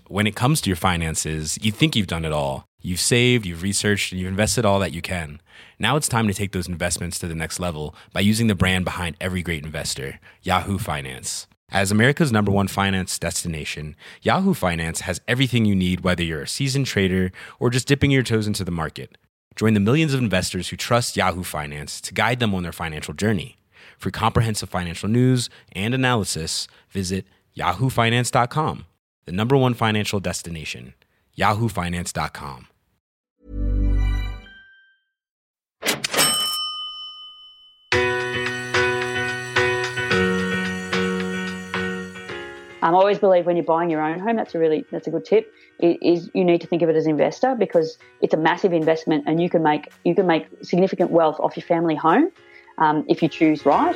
When it comes to your finances, you think you've done it all. You've saved, you've researched, and you've invested all that you can. Now it's time to take those investments to the next level by using the brand behind every great investor, Yahoo Finance. As America's #1 finance destination, Yahoo Finance has everything you need, whether you're a seasoned trader or just dipping your toes into the market. Join the millions of investors who trust Yahoo Finance to guide them on their financial journey. For comprehensive financial news and analysis, visit yahoofinance.com, the #1 financial destination, yahoofinance.com. I always believe when you're buying your own home, that's a good tip. Is you need to think of it as an investor, because it's a massive investment, and you can make significant wealth off your family home if you choose right.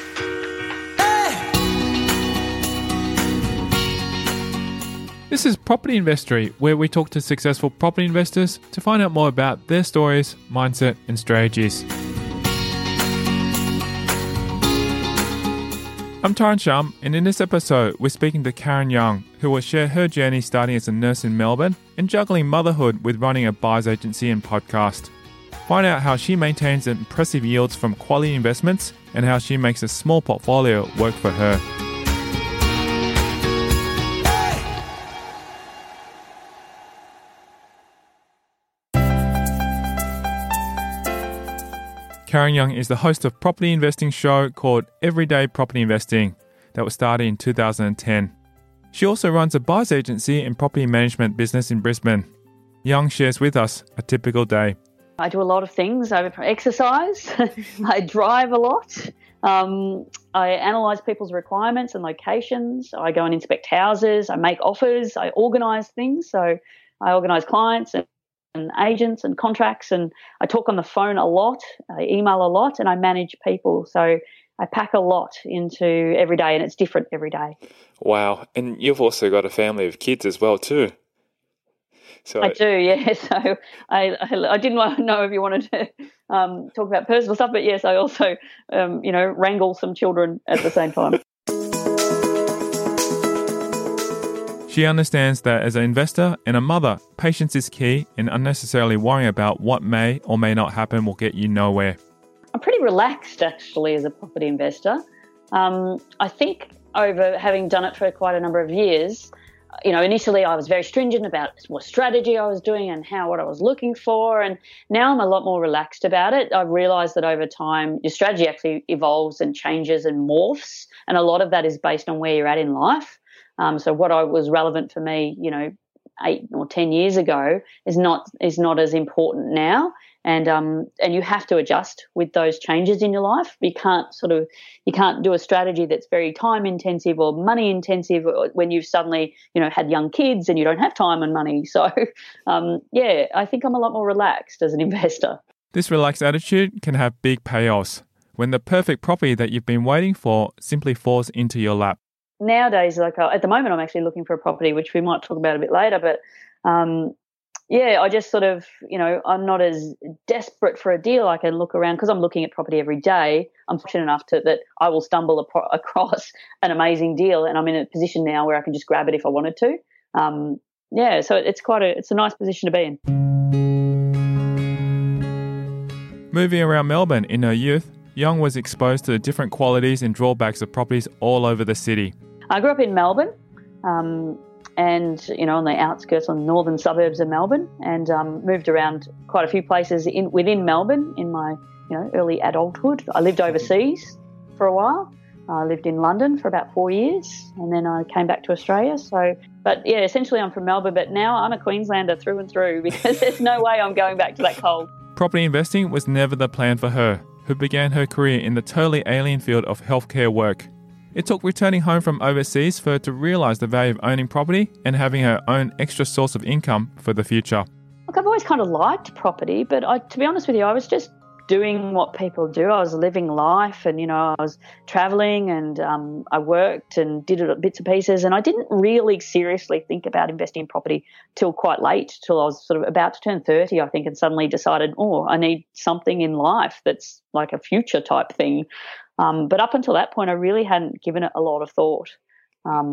This is Property Investory, where we talk to successful property investors to find out more about their stories, mindset, and strategies. I'm Tyron Shum, and in this episode, we're speaking to Karen Young, who will share her journey starting as a nurse in Melbourne and juggling motherhood with running a buyer's agency and podcast. Find out how she maintains impressive yields from quality investments and how she makes a small portfolio work for her. Karen Young is the host of a property investing show called Everyday Property Investing that was started in 2010. She also runs a buyer's agency and property management business in Brisbane. Young shares with us a typical day. I do a lot of things. I exercise. I drive a lot. I analyse people's requirements and locations. I go and inspect houses. I make offers. I organise things. So I organise clients and agents and contracts, and I talk on the phone a lot, I email a lot, and I manage people. So I pack a lot into every day, and it's different every day. Wow. And you've also got a family of kids as well too. So I do, yeah. So I didn't want to know if you wanted to talk about personal stuff, but yes, I also wrangle some children at the same time. She understands that as an investor and a mother, patience is key, and unnecessarily worrying about what may or may not happen will get you nowhere. I'm pretty relaxed, actually, as a property investor. I think over having done it for quite a number of years, initially I was very stringent about what strategy I was doing and what I was looking for, and now I'm a lot more relaxed about it. I've realised that over time your strategy actually evolves and changes and morphs, and a lot of that is based on where you're at in life. So what was relevant for me, 8 or 10 years ago is not as important now, and you have to adjust with those changes in your life. You can't do a strategy that's very time intensive or money intensive when you've suddenly had young kids and you don't have time and money. So I think I'm a lot more relaxed as an investor. This relaxed attitude can have big payoffs when the perfect property that you've been waiting for simply falls into your lap. Nowadays, at the moment, I'm actually looking for a property, which we might talk about a bit later. But I just sort of, I'm not as desperate for a deal. I can look around because I'm looking at property every day. I'm fortunate enough that I will stumble across an amazing deal, and I'm in a position now where I can just grab it if I wanted to. So it's a nice position to be in. Moving around Melbourne in her youth, Young was exposed to the different qualities and drawbacks of properties all over the city. I grew up in Melbourne, and on the outskirts, on the northern suburbs of Melbourne, and moved around quite a few places within Melbourne in my early adulthood. I lived overseas for a while. I lived in London for about 4 years, and then I came back to Australia. Essentially I'm from Melbourne, but now I'm a Queenslander through and through because there's no way I'm going back to that cold. Property investing was never the plan for her, who began her career in the totally alien field of healthcare work. It took returning home from overseas for her to realise the value of owning property and having her own extra source of income for the future. Look, I've always kind of liked property, but to be honest with you, I was just doing what people do. I was living life, and I was travelling, and I worked and did it bits and pieces, and I didn't really seriously think about investing in property till quite late, till I was sort of about to turn 30, I think, and suddenly decided, I need something in life that's like a future type thing. But up until that point, I really hadn't given it a lot of thought.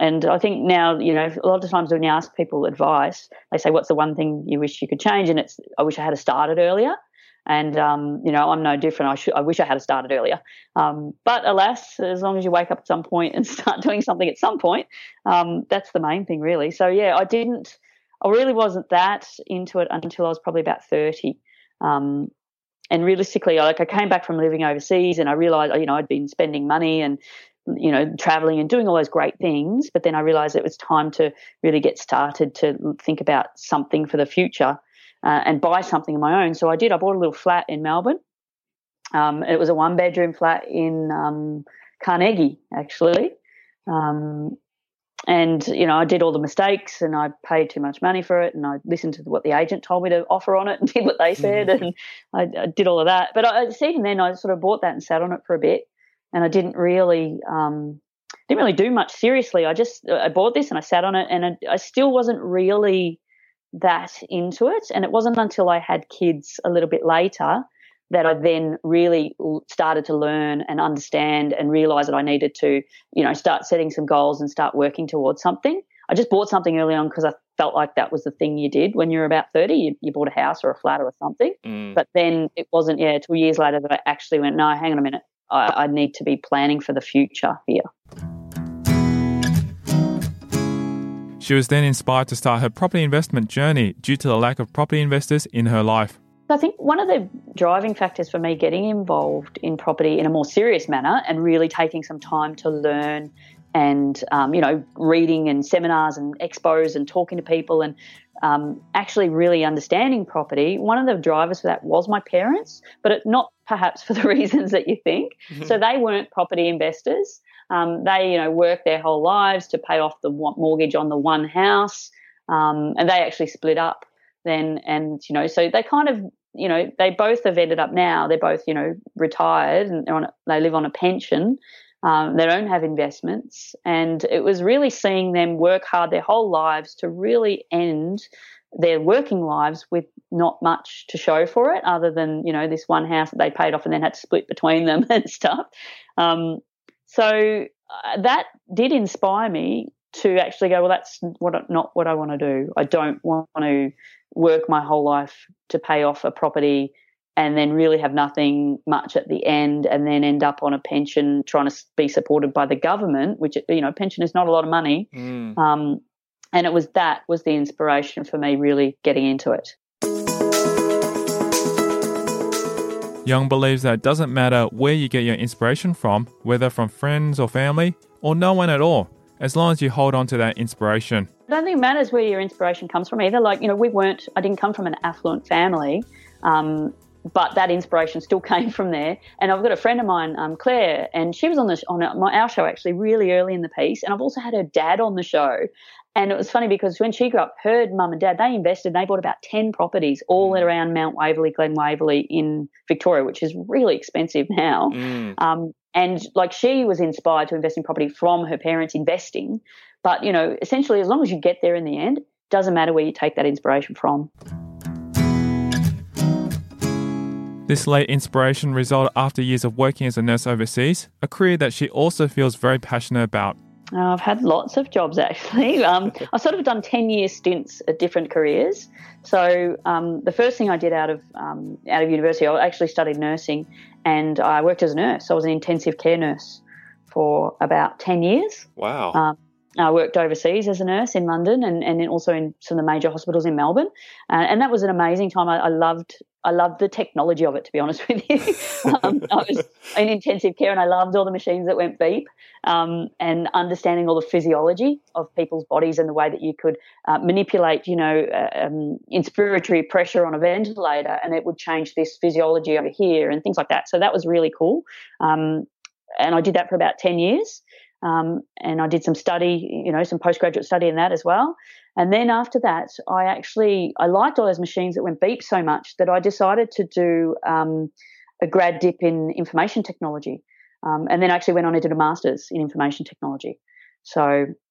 And I think now, a lot of times when you ask people advice, they say, what's the one thing you wish you could change? And it's, I wish I had started earlier. And, I'm no different. I wish I had started earlier. But alas, as long as you wake up at some point and start doing something at some point, that's the main thing really. So, yeah, I really wasn't that into it until I was probably about 30. And realistically, I came back from living overseas and I realised, I'd been spending money and, traveling and doing all those great things. But then I realised it was time to really get started to think about something for the future. And buy something of my own. So I did. I bought a little flat in Melbourne. It was a 1-bedroom flat in Carnegie, actually. And, I did all the mistakes and I paid too much money for it and I listened to what the agent told me to offer on it and did what they said and I did all of that. But even then I sort of bought that and sat on it for a bit and I didn't really do much seriously. I bought this and I sat on it and I still wasn't really that into it. And it wasn't until I had kids a little bit later that I then really started to learn and understand and realize that I needed to, start setting some goals and start working towards something. I just bought something early on because I felt like that was the thing you did when you're about 30. You bought a house or a flat or something. But then it wasn't, 2 years later that I actually went, no, hang on a minute. I need to be planning for the future here. She was then inspired to start her property investment journey due to the lack of property investors in her life. I think one of the driving factors for me getting involved in property in a more serious manner and really taking some time to learn and, reading and seminars and expos and talking to people and actually really understanding property, one of the drivers for that was my parents, but not perhaps for the reasons that you think. Mm-hmm. So they weren't property investors. They, worked their whole lives to pay off the mortgage on the one house, and they actually split up then. And, so they kind of, they both have ended up now. They're both, retired and they live on a pension. They don't have investments. And it was really seeing them work hard their whole lives to really end their working lives with not much to show for it other than, this one house that they paid off and then had to split between them and stuff. So that did inspire me to actually go, well, that's not what I want to do. I don't want to work my whole life to pay off a property and then really have nothing much at the end and then end up on a pension trying to be supported by the government, which, pension is not a lot of money. And it was the inspiration for me really getting into it. Young believes that it doesn't matter where you get your inspiration from, whether from friends or family, or no one at all, as long as you hold on to that inspiration. I don't think it matters where your inspiration comes from either. I didn't come from an affluent family, but that inspiration still came from there. And I've got a friend of mine, Claire, and she was on our show actually really early in the piece. And I've also had her dad on the show. And it was funny because when she grew up, her mum and dad, they invested, they bought about 10 properties all around Mount Waverley, Glen Waverley in Victoria, which is really expensive now. And she was inspired to invest in property from her parents investing. But, essentially as long as you get there in the end, it doesn't matter where you take that inspiration from. This late inspiration resulted after years of working as a nurse overseas, a career that she also feels very passionate about. I've had lots of jobs actually. I've sort of done 10-year stints at different careers. So the first thing I did out of university, I actually studied nursing and I worked as a nurse. I was an intensive care nurse for about 10 years. Wow. I worked overseas as a nurse in London and also in some of the major hospitals in Melbourne. And that was an amazing time. I loved the technology of it, to be honest with you. I was in intensive care and I loved all the machines that went beep and understanding all the physiology of people's bodies and the way that you could manipulate, inspiratory pressure on a ventilator and it would change this physiology over here and things like that. So that was really cool. And I did that for about 10 years. And I did some study, some postgraduate study in that as well. And then after that, I liked all those machines that went beep so much that I decided to do a grad dip in information technology. And then I actually went on and did a master's in information technology. So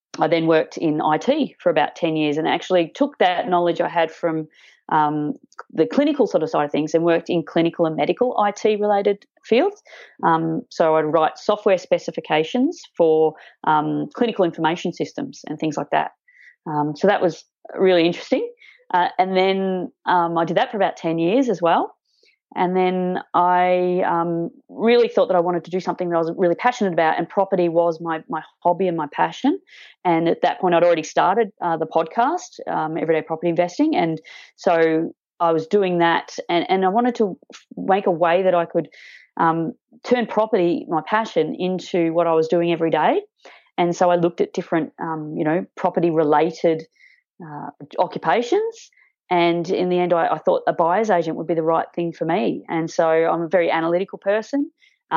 I then worked in IT for about 10 years and actually took that knowledge I had from the clinical sort of side of things and worked in clinical and medical IT related fields. So I'd write software specifications for clinical information systems and things like that. So that was really interesting. And then I did that for about 10 years as well. And then I really thought that I wanted to do something that I was really passionate about, and property was my hobby and my passion. And at that point, I'd already started the podcast, Everyday Property Investing. And so I was doing that, and I wanted to make a way that I could turn property, my passion, into what I was doing every day. And so I looked at different, property-related occupations. And in the end, I thought a buyer's agent would be the right thing for me. And so I'm a very analytical person,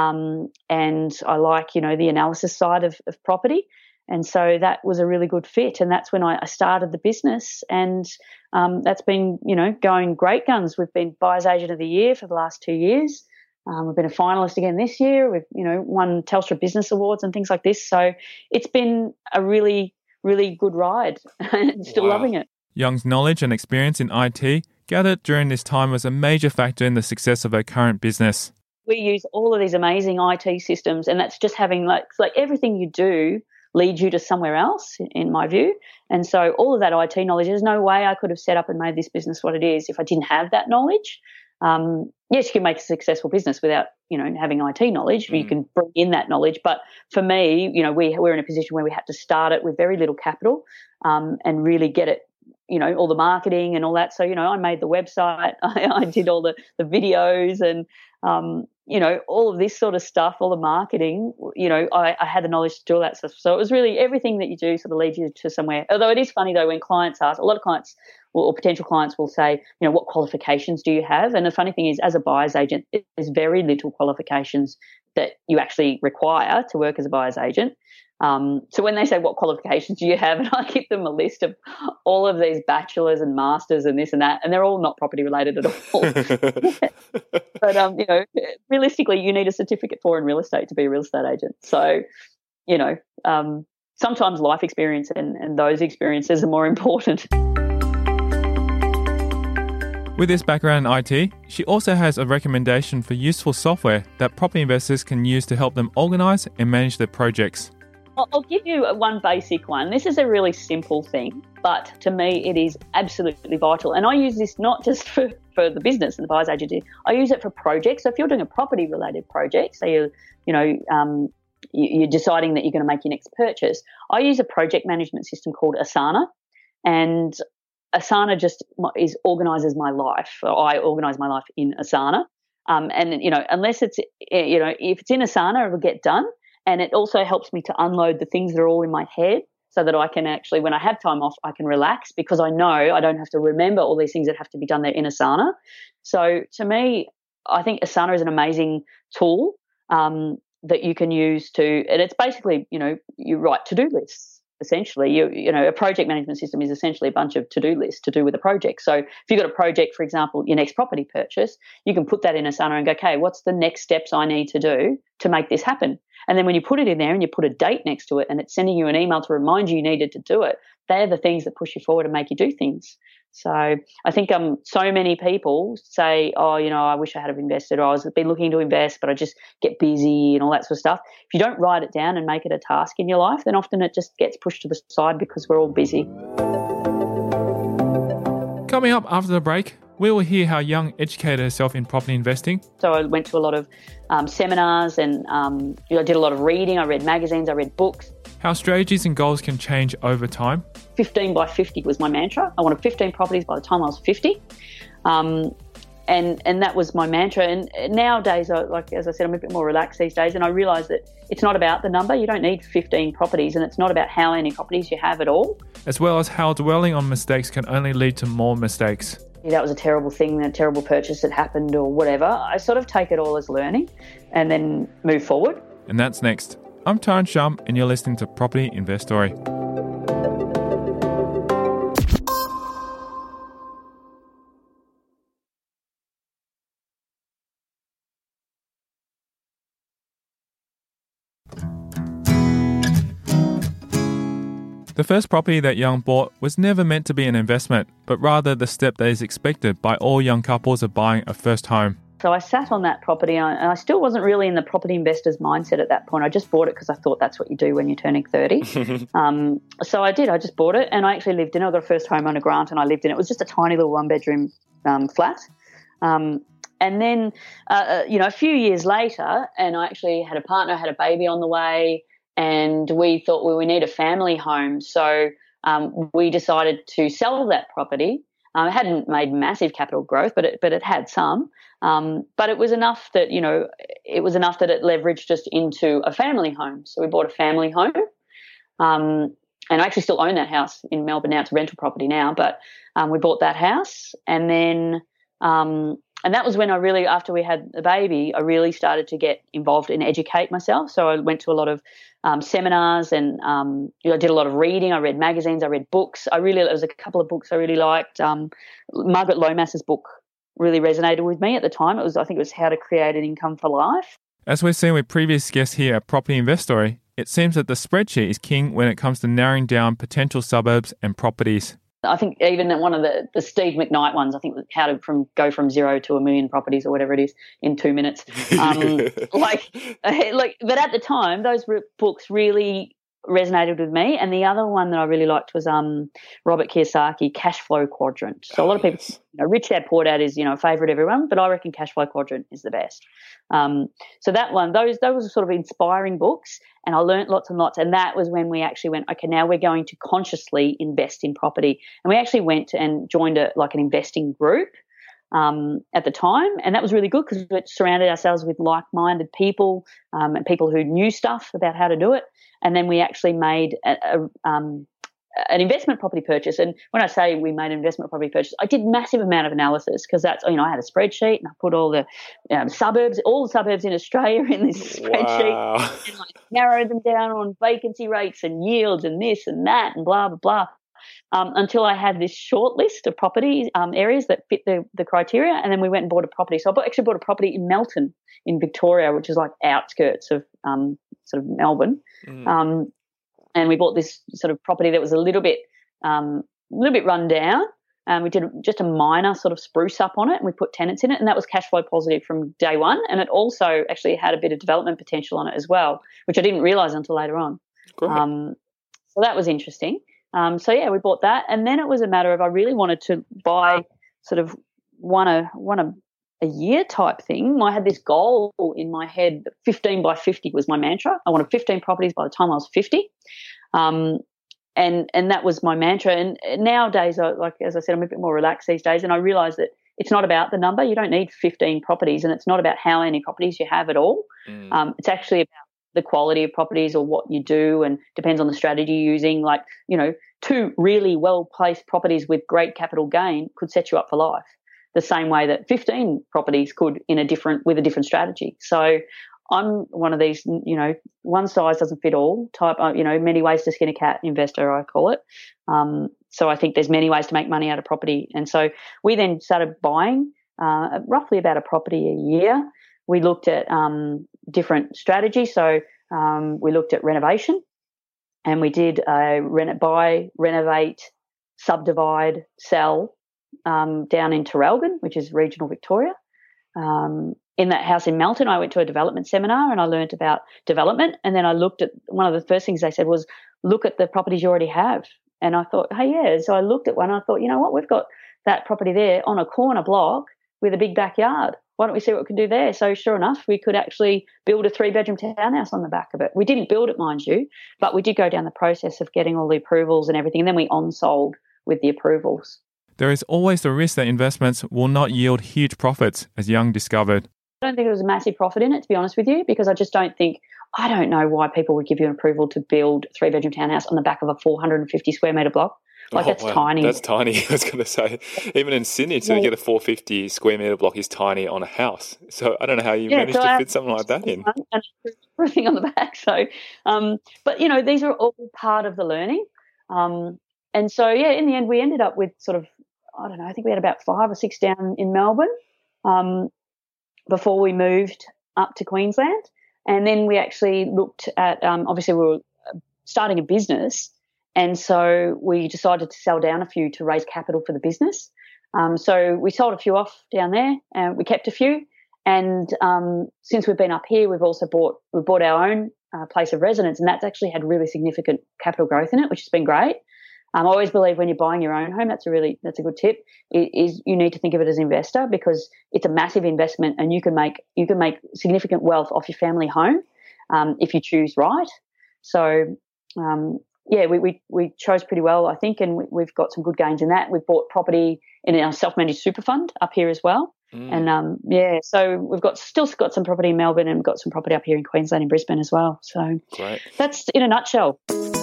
and I like, the analysis side of property. And so that was a really good fit. And that's when I started the business. And that's been, going great guns. We've been Buyer's Agent of the Year for the last 2 years. We've been a finalist again this year. We've, won Telstra Business Awards and things like this. So it's been a really, really good ride and still loving it. Young's knowledge and experience in IT gathered during this time was a major factor in the success of her current business. We use all of these amazing IT systems, and that's just having like everything you do leads you to somewhere else, in my view. And so all of that IT knowledge, there's no way I could have set up and made this business what it is if I didn't have that knowledge. Yes, you can make a successful business without, having IT knowledge. You can bring in that knowledge. But for me, we're in a position where we had to start it with very little capital and really get it, all the marketing and all that. So, I made the website, I did all the videos and, all of this sort of stuff, all the marketing, I had the knowledge to do all that stuff. So it was really everything that you do sort of leads you to somewhere. Although it is funny though, when clients ask, a lot of clients or potential clients will say, what qualifications do you have? And the funny thing is, as a buyer's agent, there's very little qualifications that you actually require to work as a buyer's agent. So when they say, what qualifications do you have? And I give them a list of all of these bachelors and masters and this and that, and they're all not property related at all. But, realistically, you need a certificate in real estate to be a real estate agent. So, sometimes life experience and those experiences are more important. With this background in IT, she also has a recommendation for useful software that property investors can use to help them organise and manage their projects. I'll give you one basic one. This is a really simple thing, but to me it is absolutely vital. And I use this not just for the business and the buyer's agent. I use it for projects. So if you're doing a property-related project, so you're deciding that you're going to make your next purchase, I use a project management system called Asana. And Asana just organises my life. I organise my life in Asana. Unless it's, if it's in Asana, it'll get done. And it also helps me to unload the things that are all in my head so that I can actually, when I have time off, I can relax because I know I don't have to remember all these things that have to be done there in Asana. So to me, I think Asana is an amazing tool that you can use and it's basically, you write to-do lists. Essentially, a project management system is essentially a bunch of to-do lists to do with a project. So if you've got a project, for example, your next property purchase, you can put that in Asana and go, okay, what's the next steps I need to do to make this happen? And then when you put it in there and you put a date next to it and it's sending you an email to remind you needed to do it, they're the things that push you forward and make you do things. So I think so many people say, oh, I wish I had invested, or I've been looking to invest, but I just get busy and all that sort of stuff. If you don't write it down and make it a task in your life, then often it just gets pushed to the side because we're all busy. Coming up after the break, we will hear how Young educated herself in property investing. So I went to a lot of seminars and I did a lot of reading. I read magazines, I read books. How strategies and goals can change over time. 15 by 50 was my mantra. I wanted 15 properties by the time I was 50. And that was my mantra. And nowadays, as I said, I'm a bit more relaxed these days, and I realise that it's not about the number. You don't need 15 properties, and it's not about how many properties you have at all. As well as how dwelling on mistakes can only lead to more mistakes. That was a terrible thing, a terrible purchase that happened or whatever. I sort of take it all as learning and then move forward. And that's next. I'm Tyrone Shum, and you're listening to Property Investory. The first property that Young bought was never meant to be an investment, but rather the step that is expected by all young couples of buying a first home. So I sat on that property, and I still wasn't really in the property investor's mindset at that point. I just bought it because I thought that's what you do when you're turning 30. So I did. I just bought it, and I actually lived in it. I got a first homeowner grant, and I lived in it. It was just a tiny little one-bedroom flat. And then, a few years later, and I actually had a partner, had a baby on the way, and we thought, well, we need a family home. So we decided to sell that property. It hadn't made massive capital growth, but it had some. But it was enough that, it leveraged us into a family home. So we bought a family home. And I actually still own that house in Melbourne now. It's a rental property now, but we bought that house. And then and that was when after we had the baby, I really started to get involved and educate myself. So I went to a lot of seminars and, I did a lot of reading. I read magazines, I read books. There was a couple of books I really liked. Margaret Lomas's book really resonated with me at the time. I think it was How to Create an Income for Life. As we've seen with previous guests here at Property Investory, it seems that the spreadsheet is king when it comes to narrowing down potential suburbs and properties. I think even one of the Steve McKnight ones, I think how to go from 0 to 1 million properties or whatever it is in 2 minutes. But at the time, those books really resonated with me. And the other one that I really liked was Robert Kiyosaki, Cash Flow Quadrant. So a lot of people, Rich Dad Poor Dad is, a favourite of everyone, but I reckon Cash Flow Quadrant is the best. So that one, those were sort of inspiring books, and I learnt lots and lots. And that was when we actually went, okay, now we're going to consciously invest in property. And we actually went and joined an investing group at the time, and that was really good because we surrounded ourselves with like-minded people and people who knew stuff about how to do it. And then we actually made an investment property purchase. And when I say we made an investment property purchase, I did massive amount of analysis because that's, I had a spreadsheet and I put all the all the suburbs in Australia in this spreadsheet, and I narrowed them down on vacancy rates and yields and this and that and blah, blah, blah. Until I had this short list of property areas that fit the criteria, and then we went and bought a property. So I actually bought a property in Melton in Victoria, which is like outskirts of sort of Melbourne. And we bought this sort of property that was a little bit run down. We did just a minor sort of spruce up on it, and we put tenants in it, and that was cash flow positive from day one. And it also actually had a bit of development potential on it as well, which I didn't realise until later on. So that was interesting. We bought that, and then it was a matter of I really wanted to buy sort of one a year type thing. I had this goal in my head, 15 by 50 was my mantra. I wanted 15 properties by the time I was 50. And that was my mantra. And nowadays, as I said, I'm a bit more relaxed these days, and I realise that it's not about the number. You don't need 15 properties, and it's not about how many properties you have at all. It's actually about the quality of properties or what you do, and depends on the strategy you're using. 2 really well-placed properties with great capital gain could set you up for life, the same way that 15 properties could with a different strategy. So I'm one of these, one size doesn't fit all type, many ways to skin a cat investor, I call it. So I think there's many ways to make money out of property. And so we then started buying roughly about a property a year. We looked at different strategies. So we looked at renovation, and we did buy, renovate, subdivide, sell down in Traralgon, which is regional Victoria. In that house in Melton, I went to a development seminar and I learnt about development. And then I looked at, one of the first things they said was, look at the properties you already have. And I thought, hey, yeah. So I looked at one and I thought, you know what, we've got that property there on a corner block with a big backyard. Why don't we see what we can do there? So sure enough, we could actually build a 3-bedroom townhouse on the back of it. We didn't build it, mind you, but we did go down the process of getting all the approvals and everything. And then we on-sold with the approvals. There is always the risk that investments will not yield huge profits, as Young discovered. I don't think there was a massive profit in it, to be honest with you, because I don't know why people would give you an approval to build a 3-bedroom townhouse on the back of a 450 square metre block. That's tiny. That's tiny. I was going to say, even in Sydney, to get a 450 square metre block is tiny on a house. So I don't know how you managed to fit something like that in. And everything on the back. So, but these are all part of the learning. And so, in the end, we ended up with sort of, I don't know, I think we had about 5 or 6 down in Melbourne before we moved up to Queensland. And then we actually looked at, obviously we were starting a business, And so we decided to sell down a few to raise capital for the business. So we sold a few off down there, and we kept a few. And since we've been up here, we've also bought our own place of residence, and that's actually had really significant capital growth in it, which has been great. I always believe when you're buying your own home, that's a good tip. Is you need to think of it as an investor, because it's a massive investment, and you can make significant wealth off your family home if you choose right. So we chose pretty well, I think, and we've got some good gains in that. We've bought property in our self-managed super fund up here as well. And so we've still got some property in Melbourne, and we've got some property up here in Queensland, in Brisbane as well. So great. That's in a nutshell.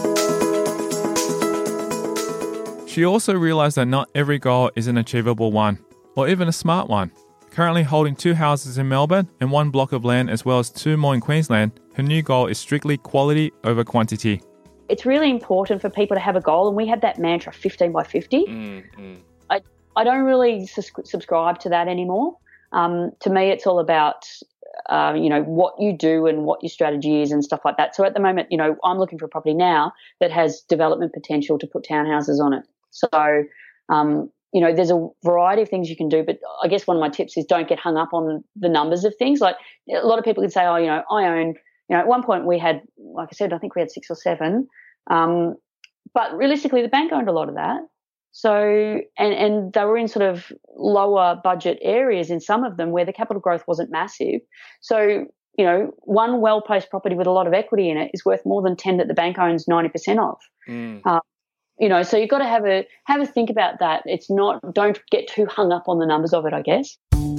She also realised that not every goal is an achievable one, or even a smart one. Currently holding 2 houses in Melbourne and 1 block of land, as well as 2 more in Queensland, her new goal is strictly quality over quantity. It's really important for people to have a goal, and we have that mantra 15 by 50. I don't really subscribe to that anymore. To me, it's all about what you do and what your strategy is and stuff like that. So at the moment, I'm looking for a property now that has development potential to put townhouses on it. So, there's a variety of things you can do, but I guess one of my tips is don't get hung up on the numbers of things. Like a lot of people can say, I own, at one point we had, like I said, I think we had 6 or 7. But realistically, the bank owned a lot of that. So, and they were in sort of lower budget areas in some of them where the capital growth wasn't massive. So, one well-placed property with a lot of equity in it is worth more than 10 that the bank owns 90% of. So you've got to have a think about that. Don't get too hung up on the numbers of it, I guess.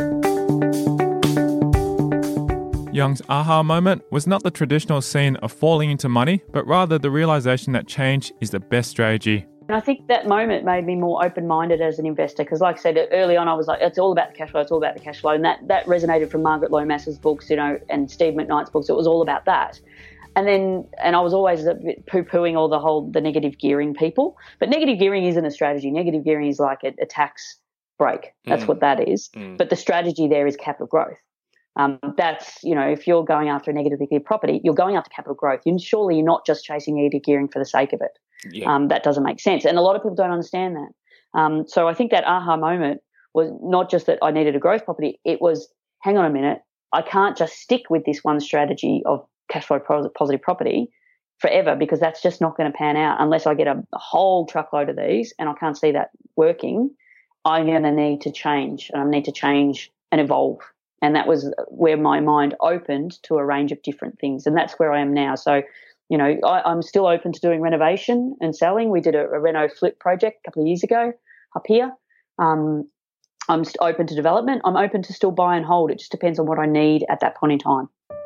Young's aha moment was not the traditional scene of falling into money, but rather the realisation that change is the best strategy. And I think that moment made me more open-minded as an investor, because like I said, early on I was like, it's all about the cash flow, it's all about the cash flow. And that resonated from Margaret Lomas's books, and Steve McKnight's books. It was all about that. And I was always a bit poo-pooing the negative gearing people. But negative gearing isn't a strategy. Negative gearing is like a tax break. That's what that is. But the strategy there is capital growth. That's, if you're going after a negatively geared property, you're going after capital growth. Surely you're not just chasing negative gearing for the sake of it. Yeah. That doesn't make sense. And a lot of people don't understand that. So I think that aha moment was not just that I needed a growth property. It was, hang on a minute, I can't just stick with this one strategy of cash flow positive property forever, because that's just not going to pan out unless I get a whole truckload of these, and I can't see that working. I'm going to need to change, and I need to change and evolve. And that was where my mind opened to a range of different things, and that's where I am now. So, I'm still open to doing renovation and selling. We did a reno flip project a couple of years ago up here. I'm open to development. I'm open to still buy and hold. It just depends on what I need at that point in time.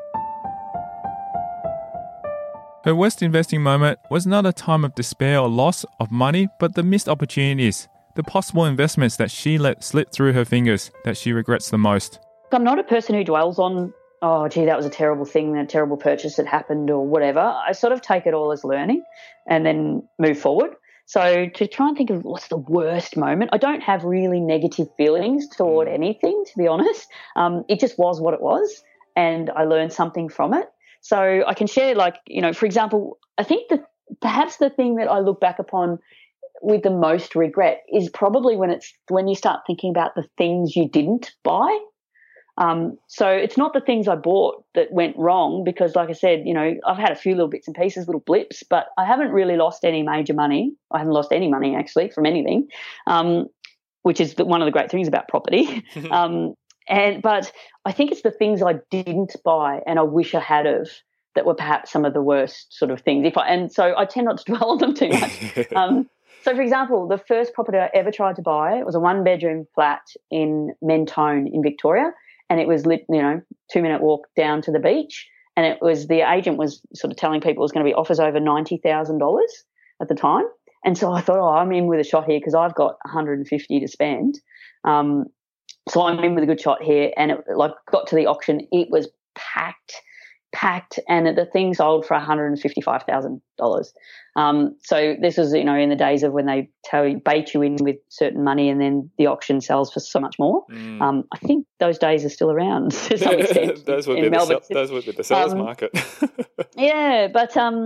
Her worst investing moment was not a time of despair or loss of money, but the missed opportunities, the possible investments that she let slip through her fingers that she regrets the most. I'm not a person who dwells on, oh, gee, that was a terrible thing, a terrible purchase that happened or whatever. I sort of take it all as learning and then move forward. So to try and think of what's the worst moment, I don't have really negative feelings toward anything, to be honest. It just was what it was, and I learned something from it. So I can share, for example, I think that perhaps the thing that I look back upon with the most regret is probably when you start thinking about the things you didn't buy. So it's not the things I bought that went wrong, because like I said, I've had a few little bits and pieces, little blips, but I haven't really lost any major money. I haven't lost any money actually from anything, which is one of the great things about property. But I think it's the things I didn't buy and I wish I had of that were perhaps some of the worst sort of things. So I tend not to dwell on them too much. So, for example, the first property I ever tried to buy, it was a 1-bedroom flat in Mentone in Victoria, and it was 2-minute walk down to the beach. And the agent was sort of telling people it was going to be offers over $90,000 at the time. And so I thought, I'm in with a shot here because I've got $150 to spend. So I'm in with a good shot here, and it got to the auction. It was packed, and the thing sold for $155,000. So this was, in the days of when they bait you in with certain money, and then the auction sells for so much more. I think those days are still around to some extent. Those would be the seller's market. Yeah, but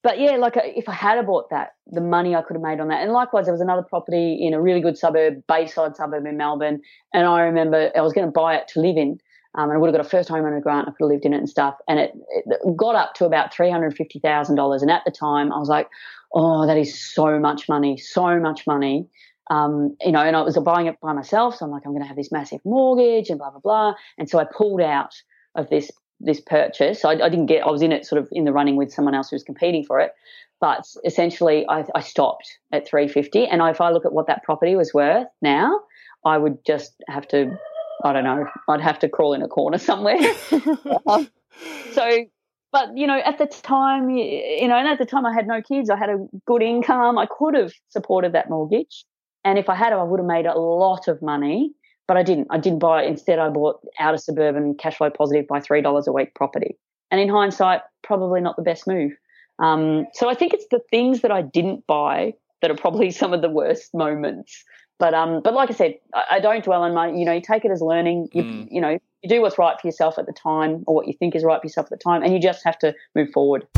But yeah, like if I had bought that, the money I could have made on that. And likewise, there was another property in a really good suburb, Bayside suburb in Melbourne. And I remember I was going to buy it to live in. And I would have got a first homeowner grant. I could have lived in it and stuff. And it got up to about $350,000. And at the time, I was like, oh, that is so much money, so much money. And I was buying it by myself. So I'm like, I'm going to have this massive mortgage and blah, blah, blah. And so I pulled out of this purchase. So I was in it sort of in the running with someone else who was competing for it. But essentially I stopped at 350. And if I look at what that property was worth now, I would just have to, I don't know, I'd have to crawl in a corner somewhere. But, at the time, and at the time I had no kids, I had a good income. I could have supported that mortgage. And if I had, I would have made a lot of money, but I didn't. I didn't buy it. Instead, I bought outer suburban cash flow positive by $3 a week property. And in hindsight, probably not the best move. So I think it's the things that I didn't buy that are probably some of the worst moments. But like I said, I don't dwell on my, you take it as learning. You do what's right for yourself at the time, or what you think is right for yourself at the time, and you just have to move forward.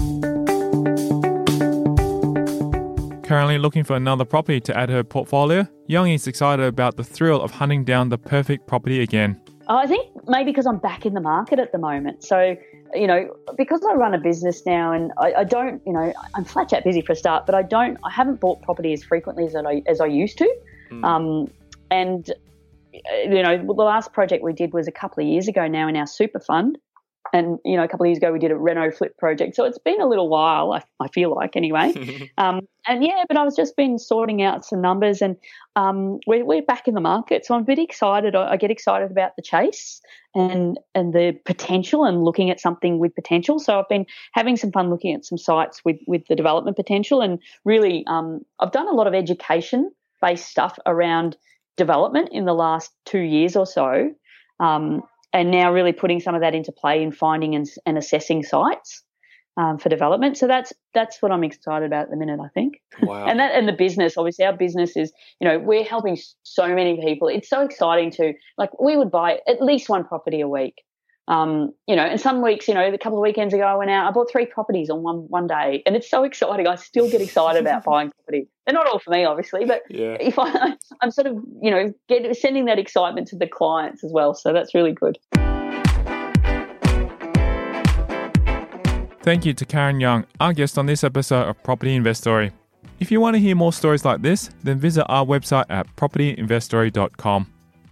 Currently looking for another property to add to her portfolio, Young is excited about the thrill of hunting down the perfect property again. I think maybe because I'm back in the market at the moment. So, because I run a business now and I don't, I'm flat out busy for a start, but I haven't bought property as frequently as I used to. And the last project we did was a couple of years ago now in our super fund. And, a couple of years ago we did a reno flip project. So it's been a little while, I feel like anyway. But I was just been sorting out some numbers and we're back in the market. So I'm a bit excited. I get excited about the chase and the potential and looking at something with potential. So I've been having some fun looking at some sites with the development potential, and really I've done a lot of education-based stuff around development in the last 2 years or so. And now really putting some of that into play in finding and assessing sites for development. So that's what I'm excited about at the minute, I think. Wow. And the business, obviously our business is, we're helping so many people. It's so exciting we would buy at least one property a week. And some weeks, a couple of weekends ago I went out, I bought 3 properties on one day, and it's so exciting. I still get excited about buying property. They're not all for me, obviously, but if I'm sort of, sending that excitement to the clients as well. So that's really good. Thank you to Karen Young, our guest on this episode of Property Investory. If you want to hear more stories like this, then visit our website at propertyinvestory.com.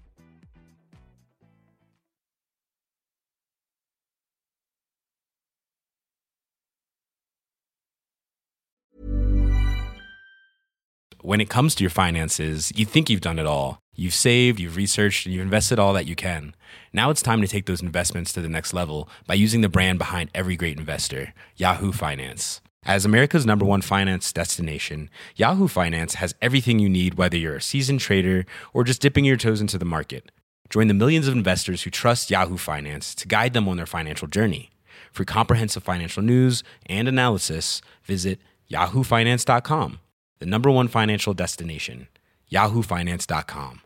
When it comes to your finances, you think you've done it all. You've saved, you've researched, and you've invested all that you can. Now it's time to take those investments to the next level by using the brand behind every great investor, Yahoo Finance. As America's #1 finance destination, Yahoo Finance has everything you need, whether you're a seasoned trader or just dipping your toes into the market. Join the millions of investors who trust Yahoo Finance to guide them on their financial journey. For comprehensive financial news and analysis, visit yahoofinance.com. The #1 financial destination, yahoofinance.com.